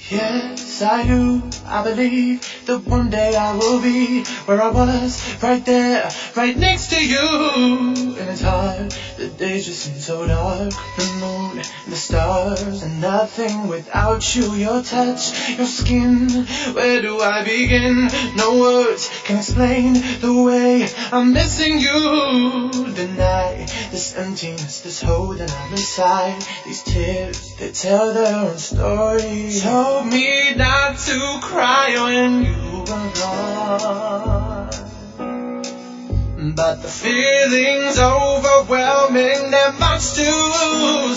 Yes, I do. I believe that one day I will be where I was, right there, right next to you. And it's hard, the days just seem so dark. The moon and the stars and nothing without you. Your touch, your skin, where do I begin? No words can explain the way I'm missing you. Deny this emptiness, this hole that I'm inside. These tears, they tell their own story. Told me not to cry when you were gone, but the feeling's overwhelming, they're much too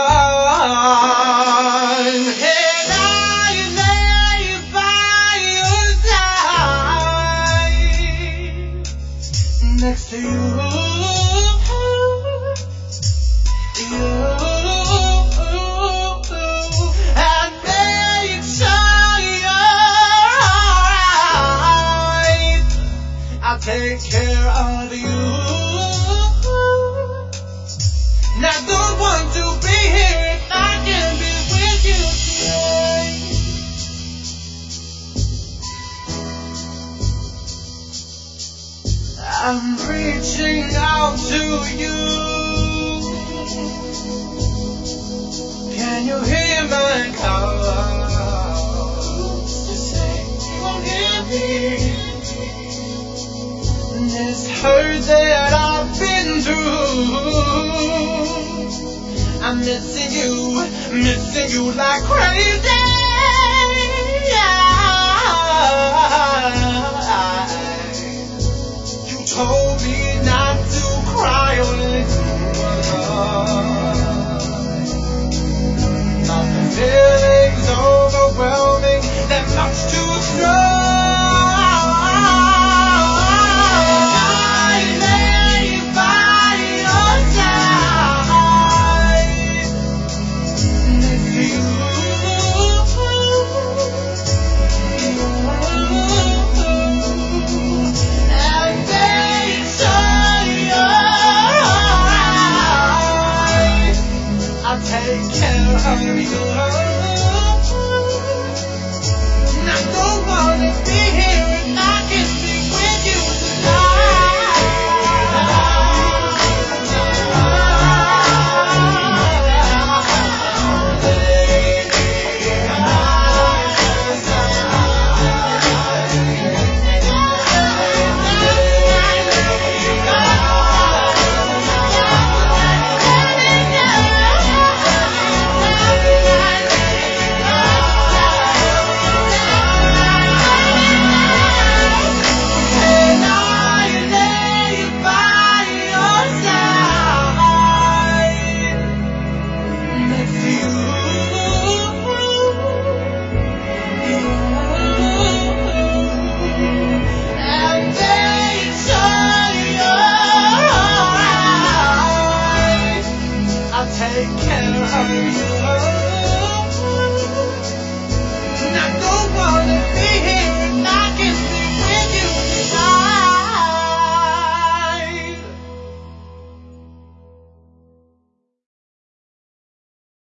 strong. And I lay by your side, next to you. Take care of you. And I don't want to be here if I can be with you today. I'm reaching out to you. Can you hear my call? Just say you won't hear me. This hurt that I've been through, I'm missing you like crazy. You told me not to cry when you were gone, but the feeling's overwhelming, they're much too strong. Take care of you.